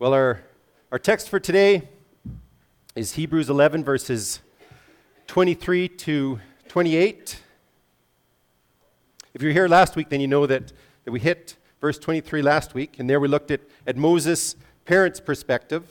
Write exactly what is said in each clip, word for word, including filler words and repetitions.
Well, our, our text for today is Hebrews eleven, verses twenty-three to twenty-eight. If you were here last week, then you know that, that we hit verse twenty-three last week, and there we looked at, at Moses' parents' perspective.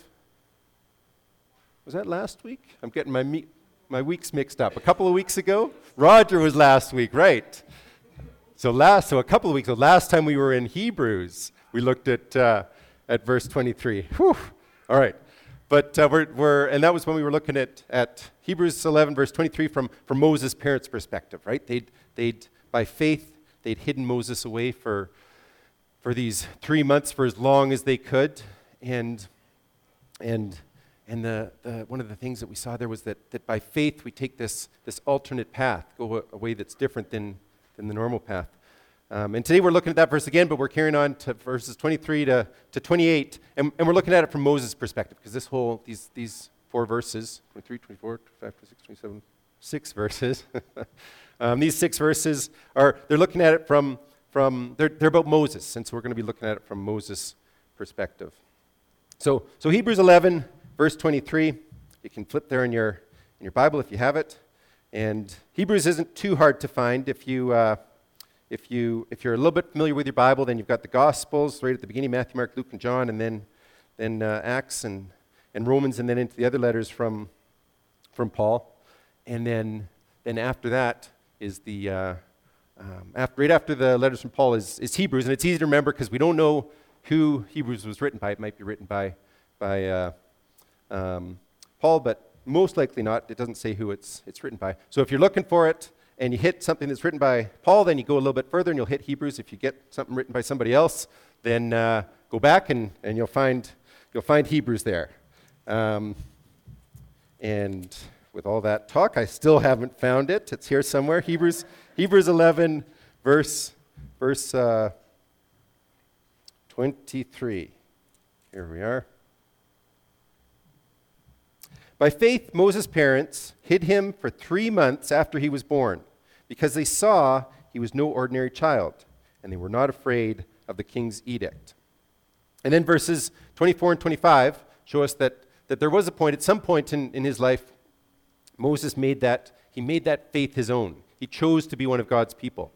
Was that last week? I'm getting my me- my weeks mixed up. A couple of weeks ago? Roger was last week, right. So last, so a couple of weeks ago, last time we were in Hebrews, we looked at uh, at verse twenty-three. Whew. All right. But uh, we're, we're, and that was when we were looking at, at Hebrews eleven, verse twenty-three, from, from Moses' parents' perspective, right? They'd, they'd, by faith, they'd hidden Moses away for, for these three months, for as long as they could. And, and, and the, the, one of the things that we saw there was that, that by faith, we take this, this alternate path, go a, a way that's different than, than the normal path. Um, and today we're looking at that verse again, but we're carrying on to verses twenty-three to, to twenty-eight, and, and we're looking at it from Moses' perspective, because this whole, these, these four verses, twenty-three, twenty-four, twenty-five, twenty-six, twenty-seven, six verses, um, these six verses are, they're looking at it from, from they're, they're about Moses, and so we're going to be looking at it from Moses' perspective. So, so Hebrews eleven, verse twenty-three, you can flip there in your, in your Bible if you have it, and Hebrews isn't too hard to find. If you... Uh, If, you, if you're a little bit familiar with your Bible, then you've got the Gospels right at the beginning, Matthew, Mark, Luke, and John, and then, then uh, Acts and, and Romans, and then into the other letters from, from Paul. And then, then after that is the, uh, um, after, right after the letters from Paul is, is Hebrews, and it's easy to remember because we don't know who Hebrews was written by. It might be written by, by uh, um, Paul, but most likely not. It doesn't say who it's, it's written by. So if you're looking for it, and you hit something that's written by Paul, then you go a little bit further and you'll hit Hebrews. If you get something written by somebody else, then uh, go back and, and you'll find you'll find Hebrews there. Um, and with all that talk, I still haven't found it. It's here somewhere. Hebrews Hebrews eleven, verse verse uh, twenty-three. Here we are. By faith, Moses' parents hid him for three months after he was born, because they saw he was no ordinary child, and they were not afraid of the king's edict. And then verses twenty-four and twenty-five show us that, that there was a point, at some point in, in his life, Moses made that, he made that faith his own. He chose to be one of God's people.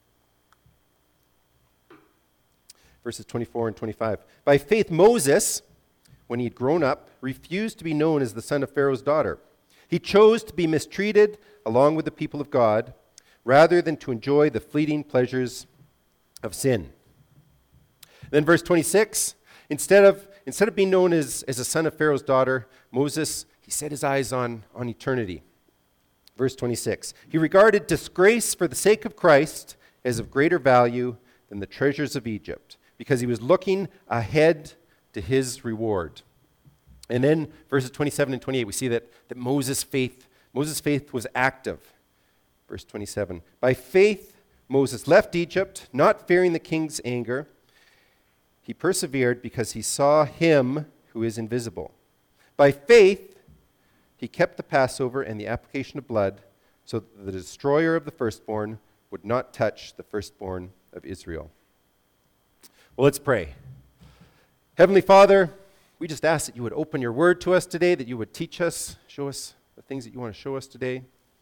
Verses twenty-four and twenty-five. By faith, Moses, when he had grown up, refused to be known as the son of Pharaoh's daughter. He chose to be mistreated along with the people of God, rather than to enjoy the fleeting pleasures of sin. Then verse twenty-six, instead of, instead of being known as, as a son of Pharaoh's daughter, Moses, he set his eyes on, on eternity. Verse twenty-six, he regarded disgrace for the sake of Christ as of greater value than the treasures of Egypt, because he was looking ahead to his reward. And then verses twenty-seven and twenty-eight, we see that, that Moses' faith, Moses' faith was active. Verse twenty-seven, by faith Moses left Egypt, not fearing the king's anger. He persevered because he saw him who is invisible. By faith he kept the Passover and the application of blood, so that the destroyer of the firstborn would not touch the firstborn of Israel. Well, let's pray. Heavenly Father, we just ask that you would open your word to us today, that you would teach us, show us the things that you want to show us today.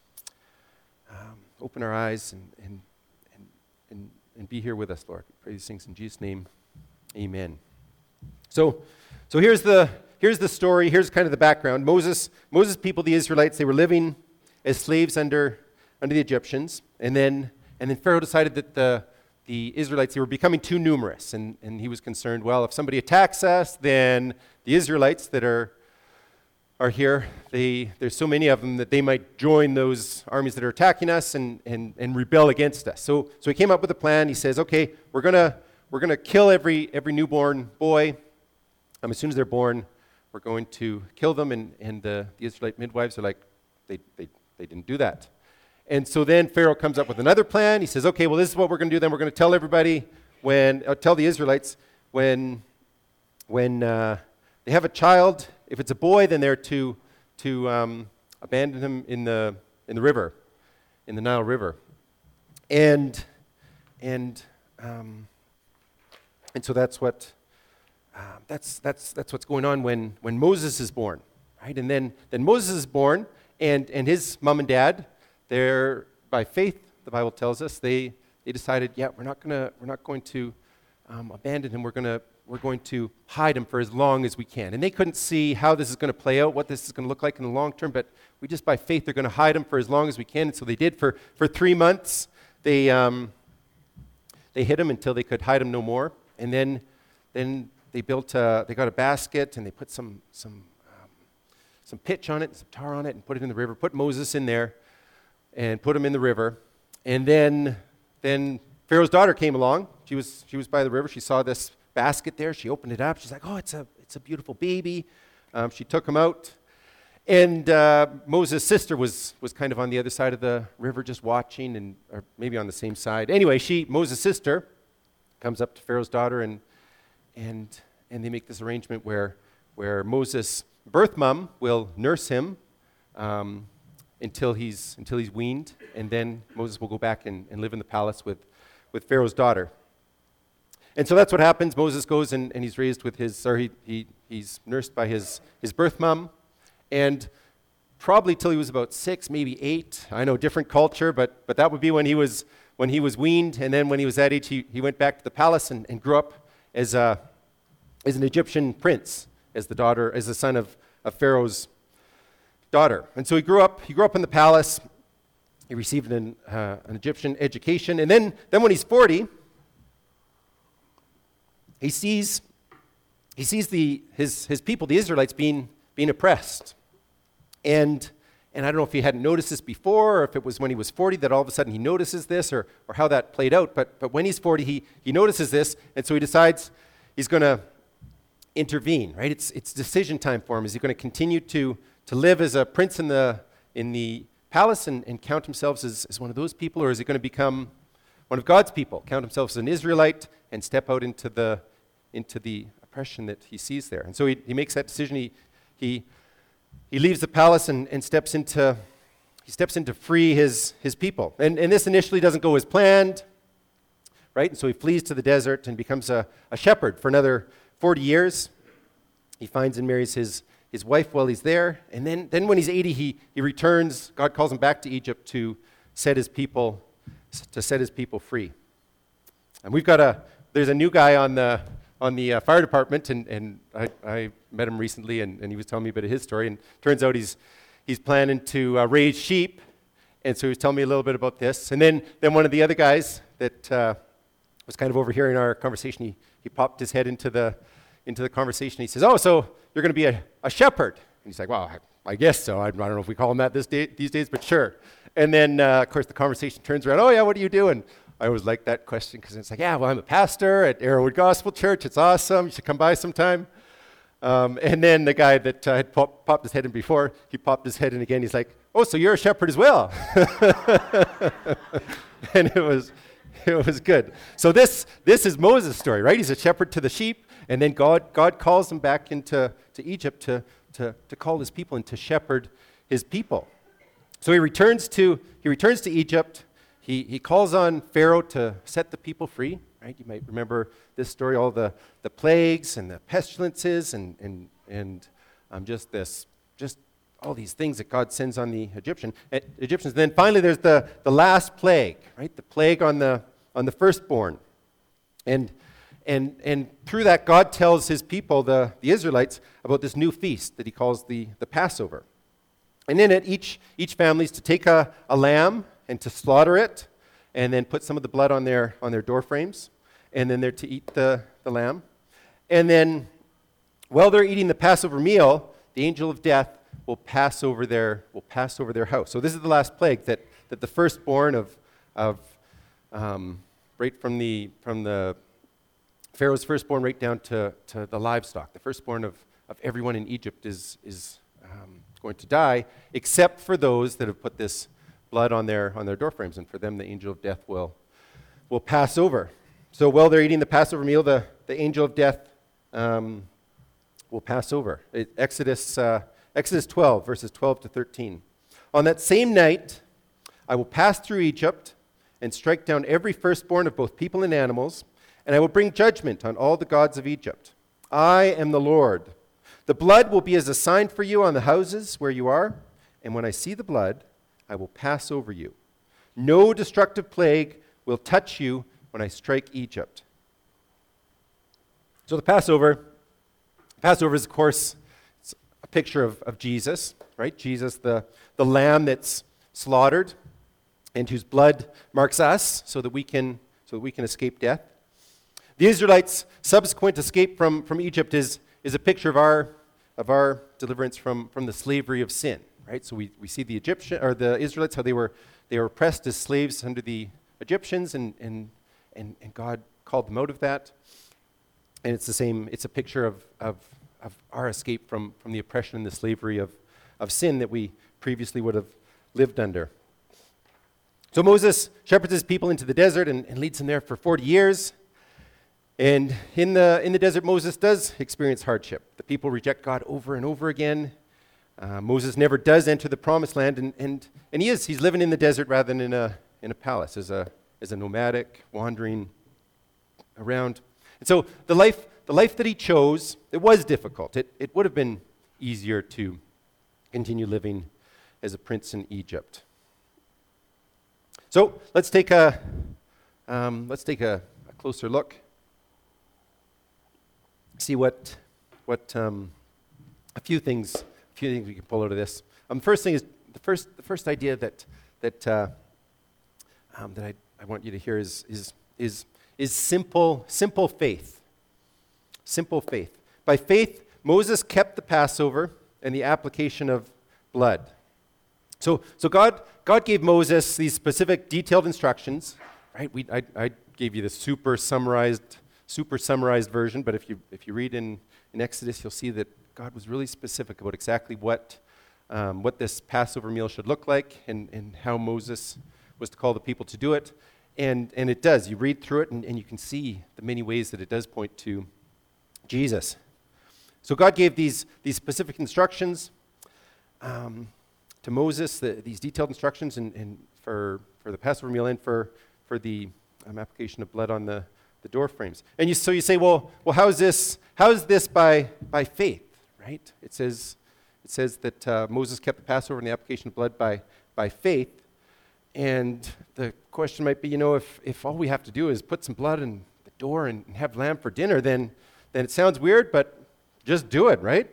Um, open our eyes and, and, and, and, and be here with us, Lord. We pray these things in Jesus' name. Amen. So, so here's the here's the story. Here's kind of the background. Moses, Moses' people, the Israelites, they were living as slaves under under the Egyptians, and then and then Pharaoh decided that the the Israelites, they were becoming too numerous, and, and he was concerned, well, if somebody attacks us, then the Israelites that are are here, they, there's so many of them that they might join those armies that are attacking us and, and, and rebel against us. So so he came up with a plan. He says, okay, we're gonna we're gonna kill every every newborn boy. Um, as soon as they're born, we're going to kill them, and, and the, the Israelite midwives are like, they, they they didn't do that. And so then Pharaoh comes up with another plan. He says, okay, well, this is what we're going to do. Then we're going to tell everybody when, uh, tell the Israelites when, when uh, they have a child, if it's a boy, then they're to, to um, abandon him in the, in the river, in the Nile River. And, and, um, and so that's what, um, that's, that's, that's what's going on when, when Moses is born, right? And then, then Moses is born, and, and his mom and dad, they're, by faith, the Bible tells us, they, they decided, yeah, we're not gonna, we're not going to um, abandon him. We're gonna, we're going to hide him for as long as we can. And they couldn't see how this is going to play out, what this is going to look like in the long term, but we just, by faith, they're going to hide him for as long as we can. And so they did for, for three months. They, um, they hid him until they could hide him no more. And then, then they built, a, they got a basket, and they put some, some, um, some pitch on it, some tar on it, and put it in the river, put Moses in there, and put him in the river. And then, then Pharaoh's daughter came along. She was, she was by the river. She saw this basket there. She opened it up. She's like, oh, it's a it's a beautiful baby. Um, she took him out. And uh, Moses' sister was was kind of on the other side of the river just watching, and or maybe on the same side. Anyway, she, Moses' sister, comes up to Pharaoh's daughter, and and and they make this arrangement where where Moses' birth mom will nurse him um, until he's until he's weaned, and then Moses will go back and, and live in the palace with, with Pharaoh's daughter. And so that's what happens. Moses goes and, and he's raised with his, or he, he he's nursed by his, his birth mom. And probably till he was about six, maybe eight. I know, different culture, but but that would be when he was when he was weaned. And then when he was that age, he, he went back to the palace and, and grew up as a as an Egyptian prince, as the daughter, as the son of, of Pharaoh's daughter. And so he grew up, he grew up in the palace. He received an, uh, an Egyptian education. And then, then when he's forty, He sees, he sees the, his, his people, the Israelites, being, being oppressed. And, and I don't know if he hadn't noticed this before, or if it was when he was forty that all of a sudden he notices this, or, or how that played out. But, but when he's forty, he, he notices this, and so he decides he's going to intervene, right? It's, it's decision time for him. Is he going to continue to, to live as a prince in the, in the palace and, and count himself as, as one of those people, or is he going to become one of God's people, count himself as an Israelite, and step out into the into the oppression that he sees there? And so he, he makes that decision. He he he leaves the palace and, and steps into he steps in to free his his people. And and this initially doesn't go as planned, right? And so he flees to the desert and becomes a, a shepherd for another forty years. He finds and marries his his wife while he's there. And then then when he's eighty, he he returns. God calls him back to Egypt to set his people to set his people free. And we've got a, there's a new guy on the on the uh, fire department, and, and I, I met him recently, and, and he was telling me a bit of his story, and turns out he's he's planning to uh, raise sheep, and so he was telling me a little bit about this. And then, then one of the other guys that uh, was kind of overhearing our conversation, he, he popped his head into the into the conversation. He says, oh, so you're going to be a, a shepherd? And he's like, well, I, I guess so. I, I don't know if we call him that this day, these days, but sure. And then, uh, of course, the conversation turns around, oh, yeah, what do you do? And I always like that question because it's like, yeah, well, I'm a pastor at Arrowwood Gospel Church. It's awesome. You should come by sometime. Um, and then the guy that uh, had pop, popped his head in before, he popped his head in again. He's like, oh, so you're a shepherd as well. And it was it was good. So this this is Moses' story, right? He's a shepherd to the sheep, and then God God calls him back into to Egypt to, to, to call his people and to shepherd his people. So he returns to he returns to Egypt. He he calls on Pharaoh to set the people free. Right? You might remember this story, all the, the plagues and the pestilences and and and um, just this just all these things that God sends on the Egyptian uh, Egyptians. And then finally, there's the, the last plague, right? The plague on the on the firstborn, and and and through that, God tells his people, the the Israelites, about this new feast that he calls the the Passover. And in it, each each family is to take a, a lamb and to slaughter it, and then put some of the blood on their on their door frames, and then they're to eat the, the lamb. And then while they're eating the Passover meal, the angel of death will pass over their will pass over their house. So this is the last plague, that, that the firstborn of of um, right from the from the Pharaoh's firstborn right down to, to the livestock, the firstborn of, of everyone in Egypt is is um, going to die, except for those that have put this blood on their on their doorframes, and for them the angel of death will will pass over. So while they're eating the Passover meal, the, the angel of death um, will pass over. It, Exodus uh, Exodus twelve, verses twelve to thirteen. On that same night, I will pass through Egypt and strike down every firstborn of both people and animals, and I will bring judgment on all the gods of Egypt. I am the Lord. The blood will be as a sign for you on the houses where you are, and when I see the blood, I will pass over you. No destructive plague will touch you when I strike Egypt. So the Passover, Passover is, of course, it's a picture of, of Jesus, right? Jesus, the, the lamb that's slaughtered and whose blood marks us so that we can, so that we can escape death. The Israelites' subsequent escape from, from Egypt is, is a picture of our, of our deliverance from, from the slavery of sin, right? So we, we see the Egyptian or the Israelites, how they were they were oppressed as slaves under the Egyptians, and, and, and, and God called them out of that. And it's the same, it's a picture of, of, of our escape from, from the oppression and the slavery of, of sin that we previously would have lived under. So Moses shepherds his people into the desert and, and leads them there for forty years. And in the in the desert, Moses does experience hardship. The people reject God over and over again. Uh, Moses never does enter the promised land, and, and, and he is. He's living in the desert rather than in a in a palace, as a as a nomadic, wandering around. And so the life the life that he chose, it was difficult. It it would have been easier to continue living as a prince in Egypt. So let's take a um, let's take a, a closer look. See what, what um, a few things, a few things we can pull out of this. Um, the first thing is the first, the first idea that that uh, um, that I, I want you to hear is is is is simple simple faith. Simple faith. By faith, Moses kept the Passover and the application of blood. So so God God gave Moses these specific, detailed instructions. Right? We I, I gave you the super summarized. super summarized version, but if you if you read in, in Exodus, you'll see that God was really specific about exactly what um, what this Passover meal should look like, and, and how Moses was to call the people to do it. And and it does. You read through it, and, and you can see the many ways that it does point to Jesus. So God gave these, these specific instructions um, to Moses, the, these detailed instructions and, and for, for the Passover meal and for, for the um, application of blood on the the door frames. And you, so you say, well, well, how is this? How is this by by faith? Right? It says, it says that uh, Moses kept the Passover and the application of blood by by faith. And the question might be, you know, if if all we have to do is put some blood in the door and, and have lamb for dinner, then then it sounds weird, but just do it, right?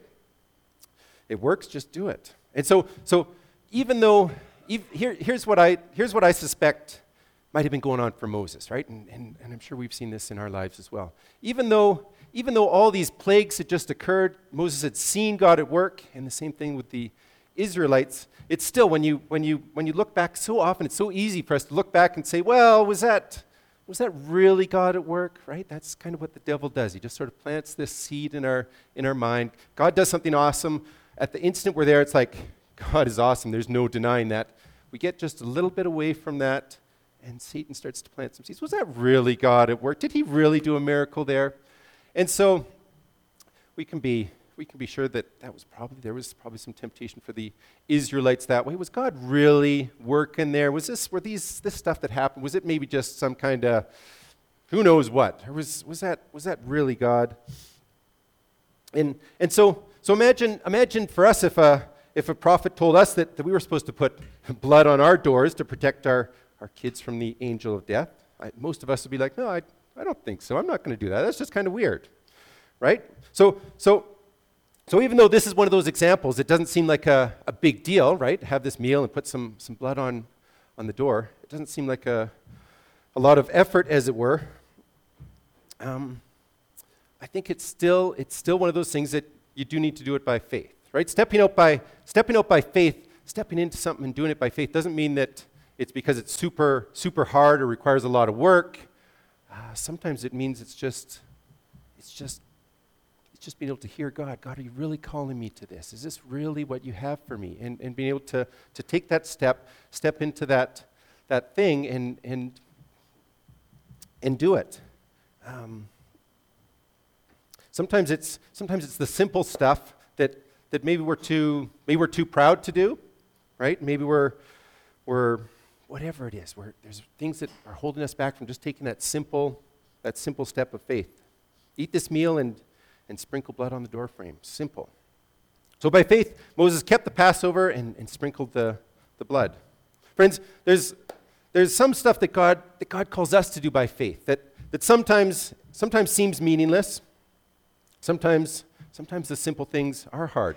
It works. Just do it. And so so even though ev- here here's what I here's what I suspect might have been going on for Moses, right? And, and, and I'm sure we've seen this in our lives as well. Even though, even though all these plagues had just occurred, Moses had seen God at work, and the same thing with the Israelites, it's still, when you, when you, when you look back, so often it's so easy for us to look back and say, well, was that, was that really God at work, right? That's kind of what the devil does. He just sort of plants this seed in our, in our mind. God does something awesome. At the instant we're there, it's like, God is awesome. There's no denying that. We get just a little bit away from that, and Satan starts to plant some seeds. Was that really God at work? Did he really do a miracle there? And so we can be we can be sure that that was probably there was probably some temptation for the Israelites that way. Was God really working there? Was this were these this stuff that happened? Was it maybe just some kind of who knows what? Or was was that was that really God? And and so so imagine imagine for us if a if a prophet told us that, that we were supposed to put blood on our doors to protect our our kids from the angel of death. I, most of us would be like, no, I, I don't think so. I'm not going to do that. That's just kind of weird, right? So, so, so even though this is one of those examples, it doesn't seem like a, a big deal, right? Have this meal and put some, some blood on, on the door. It doesn't seem like a, a lot of effort, as it were. Um, I think it's still, it's still one of those things that you do need to do it by faith, right? Stepping out by, stepping out by faith, stepping into something and doing it by faith doesn't mean that it's because it's super, super hard or requires a lot of work. Uh, sometimes it means it's just, it's just, it's just being able to hear God. God, are you really calling me to this? Is this really what you have for me? And and being able to to take that step, step into that that thing, and and and do it. Um, sometimes it's sometimes it's the simple stuff that that maybe we're too maybe we're too proud to do, right? Maybe we're we're whatever it is, we're, there's things that are holding us back from just taking that simple, that simple step of faith. Eat this meal and and sprinkle blood on the doorframe. Simple. So by faith, Moses kept the Passover and, and sprinkled the, the blood. Friends, there's, there's some stuff that God, that God calls us to do by faith that, that sometimes, sometimes seems meaningless. Sometimes, sometimes the simple things are hard.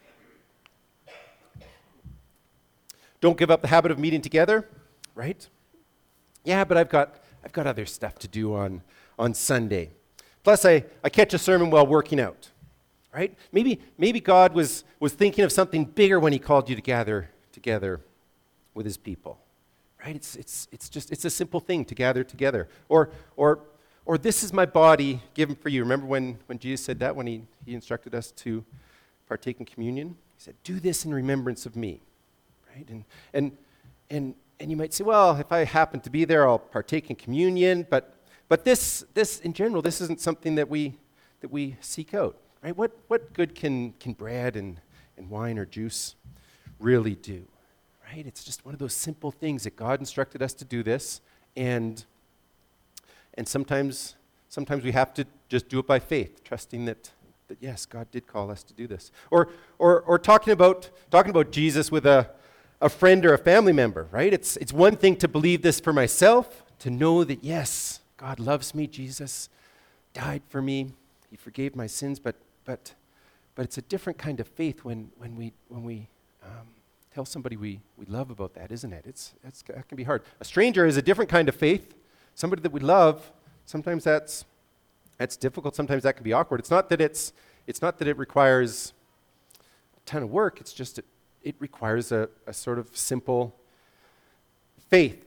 Don't give up the habit of meeting together, right? Yeah, but I've got, I've got other stuff to do on, on Sunday. Plus, I, I catch a sermon while working out, right? Maybe, maybe God was, was thinking of something bigger when he called you to gather together with his people, right? It's, it's, it's just, it's a simple thing to gather together. Or, or, or this is my body given for you. Remember when, when Jesus said that, when he, he instructed us to partake in communion? He said, do this in remembrance of me, right? And, and, and, and you might say, well, if I happen to be there, I'll partake in communion, but But this, this in general, this isn't something that we that we seek out, right? What what good can can bread and, and wine or juice really do, right? It's just one of those simple things that God instructed us to do this, and and sometimes sometimes we have to just do it by faith, trusting that that yes, God did call us to do this. Or or or talking about talking about Jesus with a a friend or a family member, right? It's it's one thing to believe this for myself, to know that yes, God loves me, Jesus died for me, he forgave my sins, but but but it's a different kind of faith when when we when we um, tell somebody we, we love about that, isn't it? It's, it's that can be hard. A stranger is a different kind of faith. Somebody that we love, sometimes that's that's difficult. Sometimes that can be awkward. It's not that it's it's not that it requires a ton of work. It's just it, it requires a, a sort of simple faith.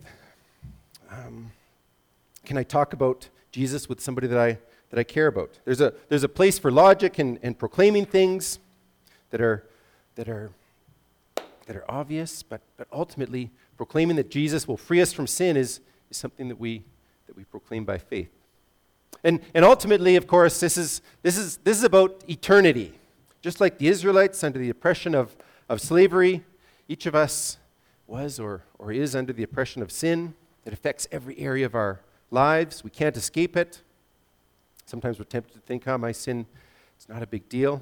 Um, Can I talk about Jesus with somebody that I that I care about? There's a there's a place for logic and, and proclaiming things that are that are that are obvious, but but ultimately proclaiming that Jesus will free us from sin is, is something that we that we proclaim by faith. And and ultimately, of course, this is this is this is about eternity. Just like the Israelites under the oppression of, of slavery, each of us was or or is under the oppression of sin. It affects every area of our lives. We can't escape it. Sometimes we're tempted to think, oh, my sin, it's not a big deal.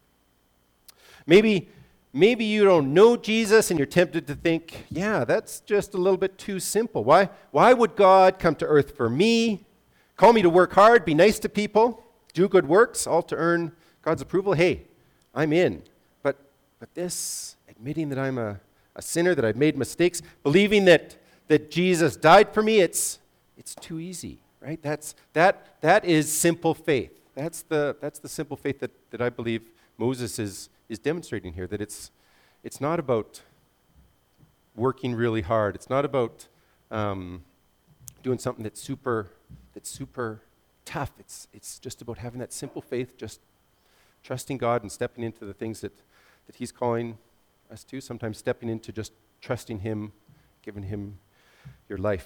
Maybe, maybe you don't know Jesus and you're tempted to think, yeah, that's just a little bit too simple. Why, why would God come to earth for me, call me to work hard, be nice to people, do good works, all to earn God's approval? Hey, I'm in. But, but this, admitting that I'm a, a sinner, that I've made mistakes, believing that, that Jesus died for me, it's It's too easy, right? That's that that is simple faith. That's the that's the simple faith that, that I believe Moses is is demonstrating here. That it's it's not about working really hard. It's not about um, doing something that's super that's super tough. It's it's just about having that simple faith, just trusting God and stepping into the things that, that He's calling us to. Sometimes stepping into just trusting Him, giving Him your life.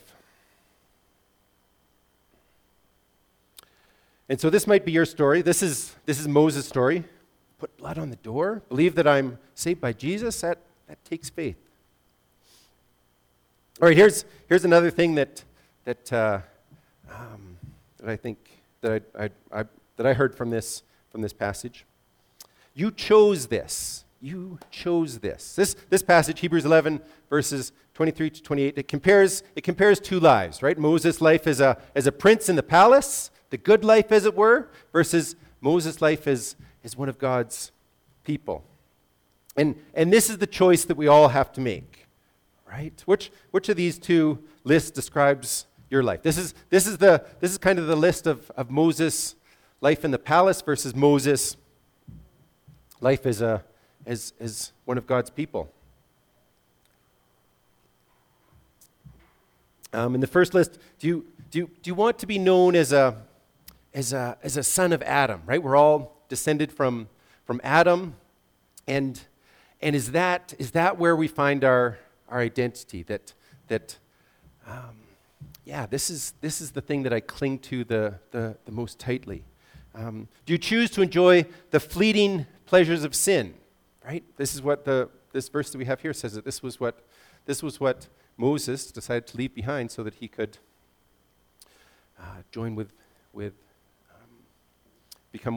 And so this might be your story. This is this is Moses' story. Put blood on the door. Believe that I'm saved by Jesus. That that takes faith. All right. Here's here's another thing that that uh, um, that I think that I, I, I that I heard from this from this passage. You chose this. You chose this. This this passage, Hebrews eleven verses twenty-three to twenty-eight. It compares it compares two lives, right? Moses' life as a as a prince in the palace, the good life, as it were, versus Moses' life as, as one of God's people. And and this is the choice that we all have to make, right? Which which of these two lists describes your life? This is this is the this is kind of the list of, of Moses' life in the palace versus Moses' life as a as as one of God's people. Um, in the first list, do you do you, do you want to be known as a as a as a son of Adam? Right, we're all descended from from Adam, and and is that is that where we find our our identity? That that um, yeah, this is this is the thing that I cling to the the, the most tightly. Um, do you choose to enjoy the fleeting pleasures of sin? Right, this is what the this verse that we have here says, that this was what this was what Moses decided to leave behind so that he could uh, join with with um, become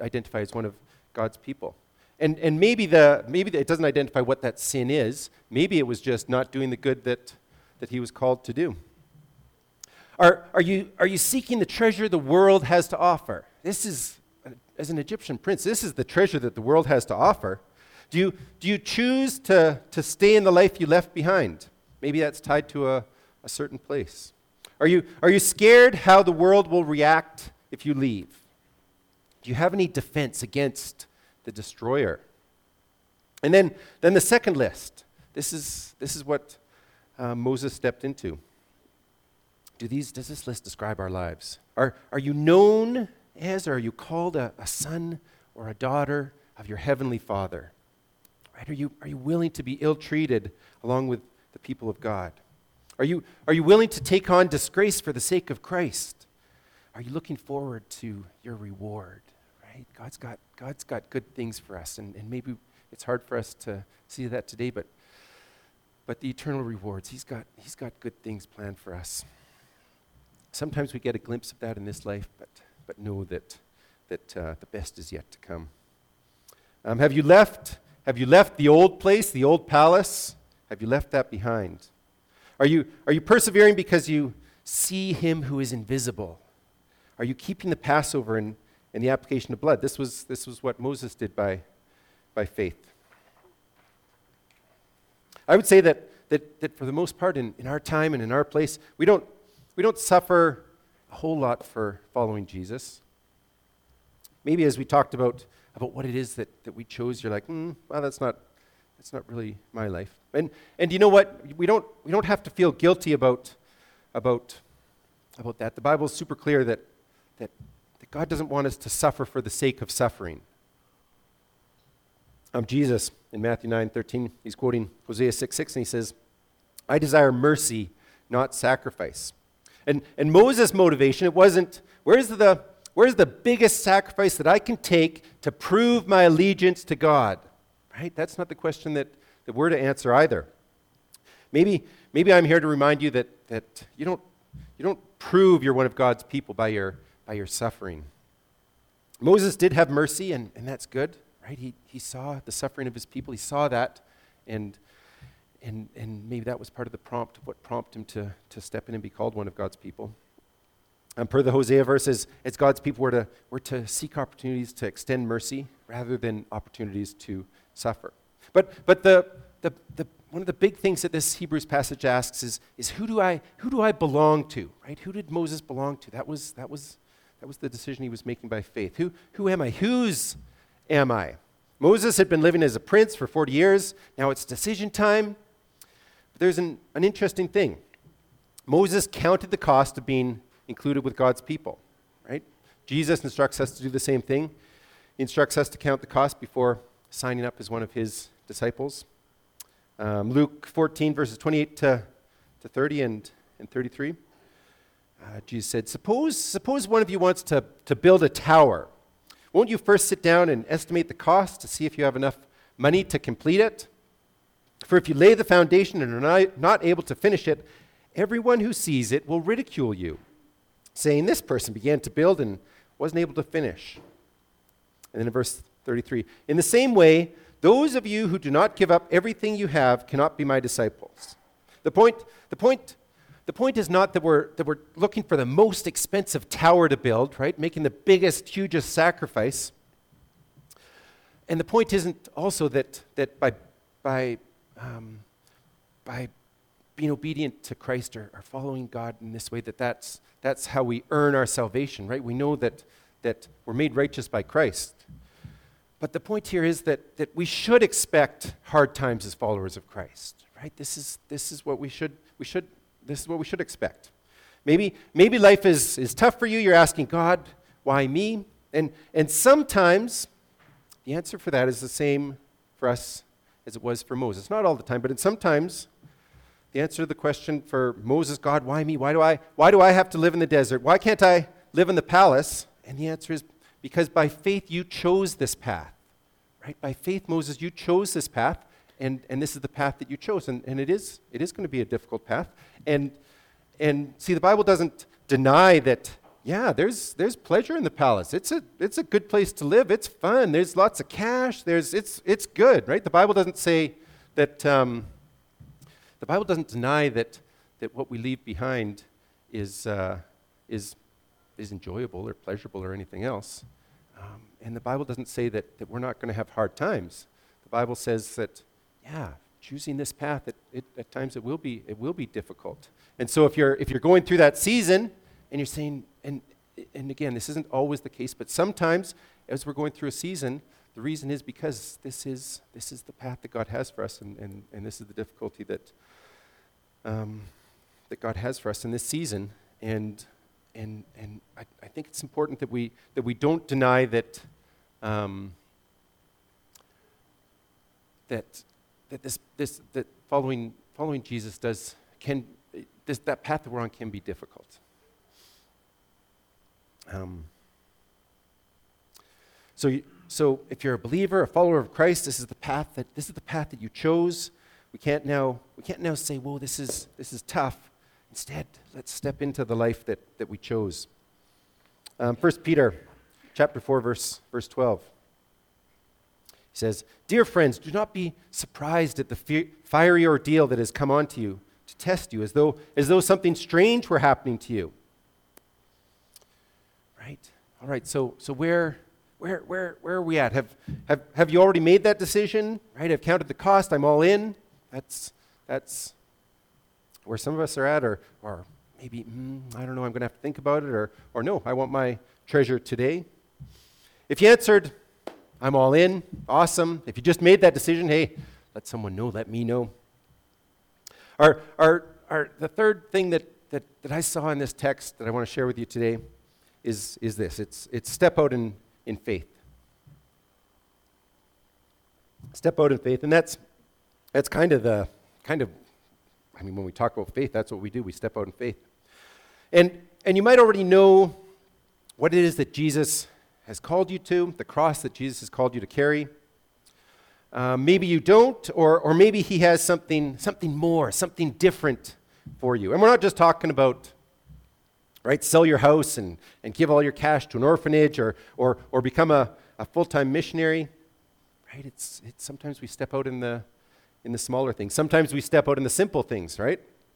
identify as one of God's people. And and maybe the maybe the, it doesn't identify what that sin is. Maybe it was just not doing the good that, that he was called to do. Are are you are you seeking the treasure the world has to offer? This is, as an Egyptian prince, this is the treasure that the world has to offer. Do you do you choose to, to stay in the life you left behind? Maybe that's tied to a, a certain place. Are you are you scared how the world will react if you leave? Do you have any defense against the destroyer? And then, then the second list. This is this is what uh, Moses stepped into. Do these does this list describe our lives? Are are you known as, or are you called a, a son or a daughter of your heavenly Father? Right? Are you are you willing to be ill-treated along with the people of God? Are you are you willing to take on disgrace for the sake of Christ? Are you looking forward to your reward? Right? God's got God's got good things for us, and, and maybe it's hard for us to see that today, but but the eternal rewards, He's got He's got good things planned for us. Sometimes we get a glimpse of that in this life, but but know that that uh, the best is yet to come. Um, have you left? Have you left the old place, the old palace? Have you left that behind? Are you are you persevering because you see Him who is invisible? Are you keeping the Passover and, and the application of blood? This was this was what Moses did by by faith. I would say that that that for the most part in, in our time and in our place, we don't we don't suffer a whole lot for following Jesus. Maybe as we talked about about what it is that, that we chose, you're like, mm, well, that's not that's not really my life. And and you know what? We don't we don't have to feel guilty about about about that. The Bible is super clear that that, that God doesn't want us to suffer for the sake of suffering. Um, Jesus in Matthew nine thirteen, he's quoting Hosea six six, and he says, "I desire mercy, not sacrifice." And and Moses' motivation, it wasn't, where's the where's the biggest sacrifice that I can take to prove my allegiance to God? Right? That's not the question that, that we're to answer either. Maybe maybe I'm here to remind you that that you don't you don't prove you're one of God's people by your by your suffering. Moses did have mercy, and, and that's good, right? He he saw the suffering of his people. He saw that, and and and maybe that was part of the prompt of what prompted him to, to step in and be called one of God's people. And per the Hosea verses, as God's people were to were to seek opportunities to extend mercy rather than opportunities to suffer. But but the the the one of the big things that this Hebrews passage asks is is who do I who do I belong to? Right? Who did Moses belong to? That was that was that was the decision he was making by faith. Who who am I? Whose am I? Moses had been living as a prince for forty years. Now it's decision time. But there's an, an interesting thing. Moses counted the cost of being included with God's people, right? Jesus instructs us to do the same thing. He instructs us to count the cost before signing up as one of his disciples. Um, Luke fourteen, verses twenty-eight to, to thirty and, and thirty-three. Uh, Jesus said, suppose, suppose one of you wants to, to build a tower. Won't you first sit down and estimate the cost to see if you have enough money to complete it? For if you lay the foundation and are not, not able to finish it, everyone who sees it will ridicule you, saying, this person began to build and wasn't able to finish. And then in verse thirty-three, in the same way, those of you who do not give up everything you have cannot be my disciples. The point, the point, the point is not that we're that we're looking for the most expensive tower to build, right? Making the biggest, hugest sacrifice. And the point isn't also that that by by um, by being obedient to Christ or, or following God in this way, that that's that's how we earn our salvation, right? We know that that we're made righteous by Christ. But the point here is that that we should expect hard times as followers of Christ, right? This is this is what we should we should this is what we should expect. Maybe maybe life is is tough for you. You're asking God, why me? And and sometimes the answer for that is the same for us as it was for Moses. Not all the time, but in sometimes the answer to the question for Moses, God, why me? Why do I why do I have to live in the desert? Why can't I live in the palace? And the answer is because by faith you chose this path. Right? By faith, Moses, you chose this path, and, and this is the path that you chose. And, and it is it is going to be a difficult path. And and see, the Bible doesn't deny that yeah, there's there's pleasure in the palace. It's a it's a good place to live. It's fun. There's lots of cash. There's it's it's good, right? The Bible doesn't say that. Um, the Bible doesn't deny that that what we leave behind is uh, is is enjoyable or pleasurable or anything else. Um, and the Bible doesn't say that that we're not going to have hard times. The Bible says that, yeah, choosing this path, it, it, at times it will be it will be difficult. And so if you're if you're going through that season and you're saying, and and again, this isn't always the case, but sometimes as we're going through a season, the reason is because this is this is the path that God has for us, and, and, and this is the difficulty that um, that God has for us in this season. And and and I, I think it's important that we that we don't deny that um, that that this this that following following Jesus does can this that path that we're on can be difficult. Um, so, you, so if you're a believer, a follower of Christ, this is the path that this is the path that you chose. We can't now we can't now say, "Whoa, this is this is tough." Instead, let's step into the life that, that we chose. Um, First Peter, chapter four, verse verse twelve. He says, "Dear friends, do not be surprised at the fe- fiery ordeal that has come onto you to test you, as though as though something strange were happening to you." Right. All right. So, so where, where, where, where are we at? Have, have, have you already made that decision? Right. I've counted the cost. I'm all in. That's, that's where some of us are at, or, or maybe mm, I don't know. I'm going to have to think about it, or, or no. I want my treasure today. If you answered, "I'm all in," awesome. If you just made that decision, hey, let someone know. Let me know. Our, our, our the third thing that that that I saw in this text that I want to share with you today. Is, is this. It's, it's step out in, in faith. Step out in faith. And that's that's kind of the, kind of, I mean, when we talk about faith, that's what we do. We step out in faith. And, and you might already know what it is that Jesus has called you to, the cross that Jesus has called you to carry. Uh, maybe you don't, or, or maybe he has something, something more, something different for you. And we're not just talking about, right, sell your house and, and give all your cash to an orphanage, or or or become a, a full-time missionary. Right? It's it's sometimes we step out in the in the smaller things. Sometimes we step out in the simple things, right?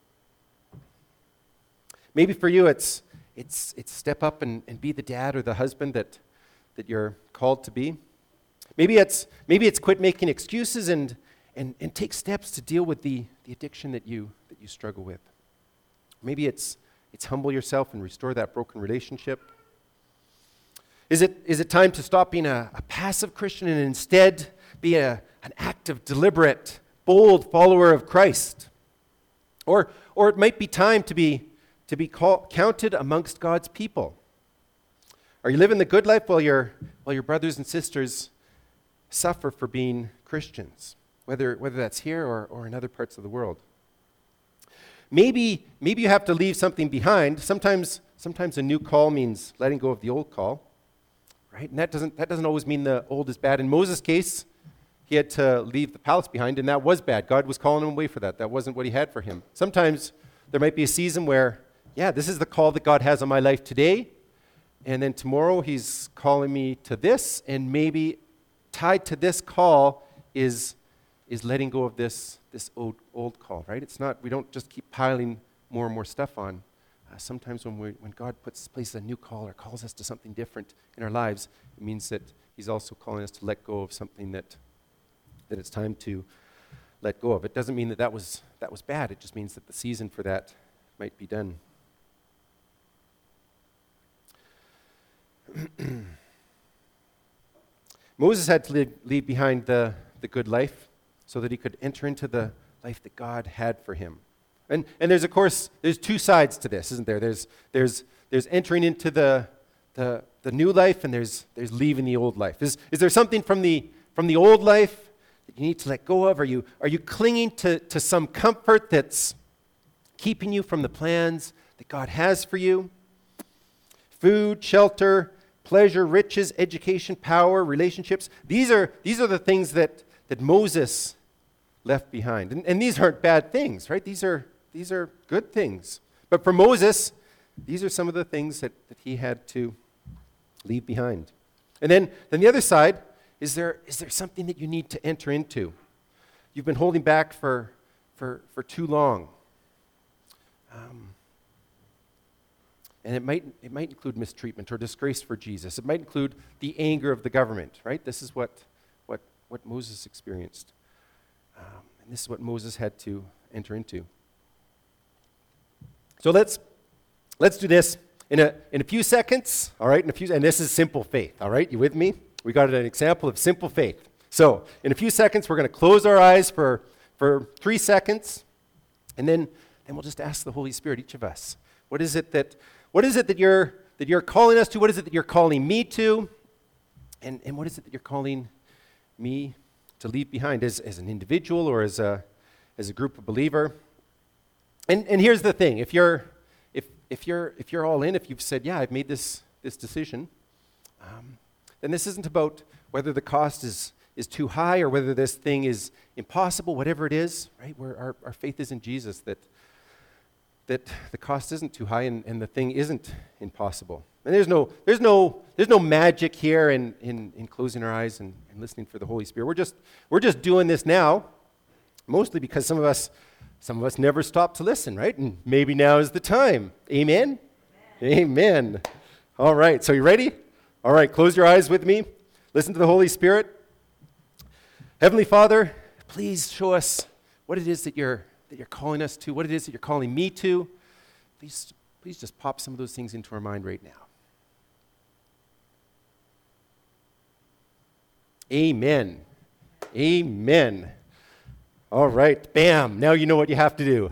Maybe for you it's it's it's step up and, and be the dad or the husband that that you're called to be. Maybe it's maybe it's quit making excuses and and, and take steps to deal with the, the addiction that you that you struggle with. Maybe it's It's humble yourself and restore that broken relationship. Is it is it time to stop being a, a passive Christian and instead be a, an active, deliberate, bold follower of Christ? Or or it might be time to be to be call, counted amongst God's people. Are you living the good life while your while your brothers and sisters suffer for being Christians, whether whether that's here or, or in other parts of the world? Maybe, maybe you have to leave something behind. Sometimes, sometimes a new call means letting go of the old call, right? And that doesn't that doesn't always mean the old is bad. In Moses' case, he had to leave the palace behind, and that was bad. God was calling him away for that. That wasn't what he had for him. Sometimes there might be a season where, yeah, this is the call that God has on my life today, and then tomorrow he's calling me to this, and maybe tied to this call is is letting go of this this old old call, right? It's not, we don't just keep piling more and more stuff on. Uh, sometimes when we when God puts places a new call or calls us to something different in our lives, it means that he's also calling us to let go of something that that it's time to let go of. It doesn't mean that that was that was bad. It just means that the season for that might be done. Moses had to leave, leave behind the, the good life so that he could enter into the life that God had for him. And and there's, of course, there's two sides to this, isn't there? There's there's there's entering into the the, the new life, and there's there's leaving the old life. Is is there something from the from the old life that you need to let go of? Are you are you clinging to, to some comfort that's keeping you from the plans that God has for you? Food, shelter, pleasure, riches, education, power, relationships. These are these are the things that, that Moses left behind. And, and these aren't bad things, right? These are these are good things. But for Moses, these are some of the things that, that he had to leave behind. And then, then the other side, is there is there something that you need to enter into? You've been holding back for, for, for too long. Um, and it might, it might include mistreatment or disgrace for Jesus. It might include the anger of the government, right? This is what, what, what Moses experienced. Um, and this is what Moses had to enter into. So let's let's do this in a in a few seconds, all right? In a few, and this is simple faith, all right? You with me? We got an example of simple faith. So in a few seconds, we're going to close our eyes for for three seconds, and then then we'll just ask the Holy Spirit, each of us, what is it that what is it that you're that you're calling us to? What is it that you're calling me to? And and what is it that you're calling me to leave behind as as an individual or as a as a group of believer? And and here's the thing, if you're if if you're if you're all in, if you've said, yeah, I've made this this decision, um, then this isn't about whether the cost is is too high or whether this thing is impossible, whatever it is, right? Where our, our faith is in Jesus, that that the cost isn't too high and, and the thing isn't impossible. And there's no there's no there's no magic here in in, in closing our eyes and, and listening for the Holy Spirit. We're just we're just doing this now, mostly because some of us Some of us never stop to listen, right? And maybe now is the time. Amen? Amen? Amen. All right, so you ready? All right, close your eyes with me. Listen to the Holy Spirit. Heavenly Father, please show us what it is that you're that you're calling us to, what it is that you're calling me to. Please, please just pop some of those things into our mind right now. Amen. Amen. All right, bam, now you know what you have to do.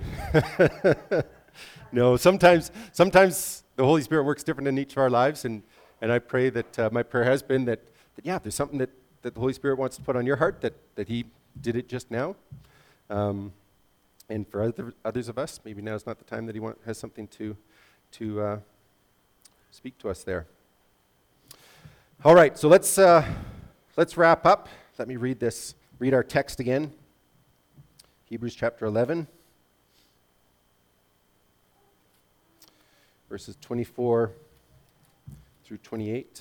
No, sometimes sometimes the Holy Spirit works different in each of our lives, and, and I pray that uh, my prayer has been that, that, yeah, if there's something that, that the Holy Spirit wants to put on your heart, that, that he did it just now. Um, and for other, others of us, maybe now is not the time that he want, has something to, to uh, speak to us there. All right, so let's, uh, let's wrap up. Let me read this, read our text again. Hebrews chapter eleven, verses twenty-four through twenty-eight.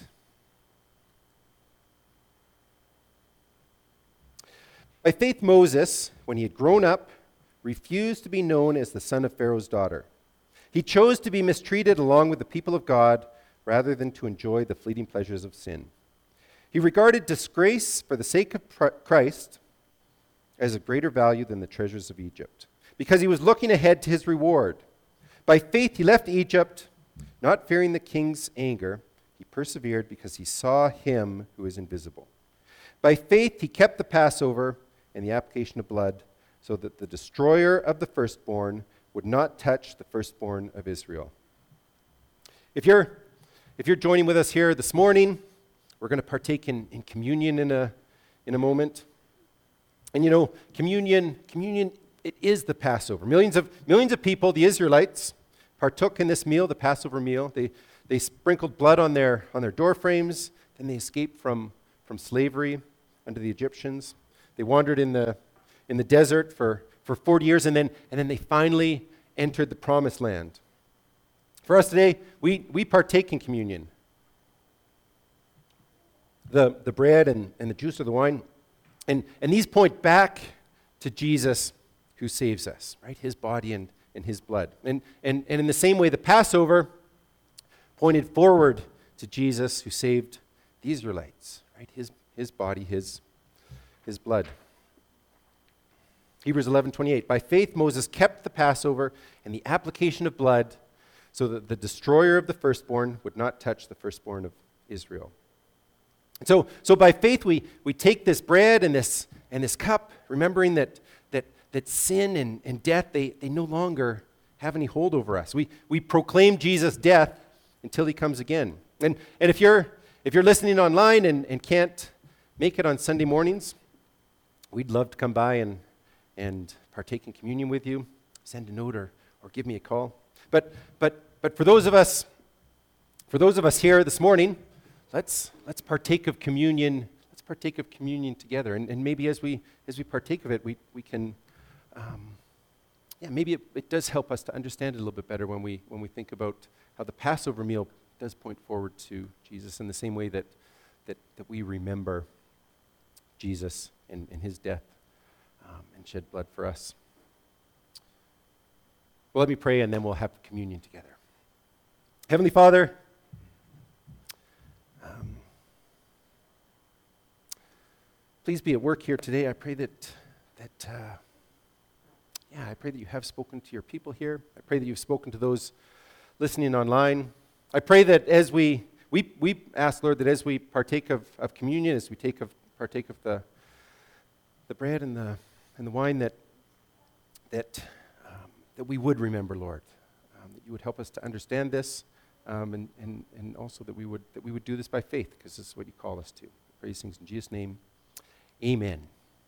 By faith, Moses, when he had grown up, refused to be known as the son of Pharaoh's daughter. He chose to be mistreated along with the people of God rather than to enjoy the fleeting pleasures of sin. He regarded disgrace for the sake of Christ as of greater value than the treasures of Egypt, because he was looking ahead to his reward. By faith he left Egypt, not fearing the king's anger. He persevered because he saw him who is invisible. By faith he kept the Passover and the application of blood, so that the destroyer of the firstborn would not touch the firstborn of Israel. If you're, if you're joining with us here this morning, we're going to partake in, in communion in a, in a moment. And you know, communion, communion, it is the Passover. Millions of millions of people, the Israelites, partook in this meal, the Passover meal. They they sprinkled blood on their on their door frames. Then they escaped from, from slavery under the Egyptians. They wandered in the in the desert for, for forty years, and then and then they finally entered the promised land. For us today, we, we partake in communion. The the bread and, and the juice of the wine. And, and these point back to Jesus who saves us, right? His body and, and his blood. And, and, and in the same way, the Passover pointed forward to Jesus who saved the Israelites, right? His, his body, his, his blood. Hebrews eleven twenty-eight. By faith, Moses kept the Passover and the application of blood so that the destroyer of the firstborn would not touch the firstborn of Israel. So, so by faith, we, we take this bread and this and this cup, remembering that that that sin and, and death, they, they no longer have any hold over us. We we proclaim Jesus' death until he comes again. And and if you're if you're listening online and, and can't make it on Sunday mornings, we'd love to come by and and partake in communion with you. Send a note or or give me a call. But but but for those of us for those of us here this morning, Let's let's partake of communion. Let's partake of communion together, and, and maybe as we as we partake of it, we we can, um, yeah, maybe it, it does help us to understand it a little bit better when we when we think about how the Passover meal does point forward to Jesus in the same way that, that, that we remember Jesus and, and his death um, and shed blood for us. Well, let me pray, and then we'll have communion together. Heavenly Father, um, please be at work here today. I pray that, that uh, yeah, I pray that you have spoken to your people here. I pray that you've spoken to those listening online. I pray that as we, we, we ask, Lord, that as we partake of, of communion, as we take of, partake of the, the bread and the, and the wine, that, that, um, that we would remember, Lord, um, that you would help us to understand this, um, and, and, and also that we would, that we would do this by faith, because this is what you call us to. I pray these things in Jesus' name. Amen.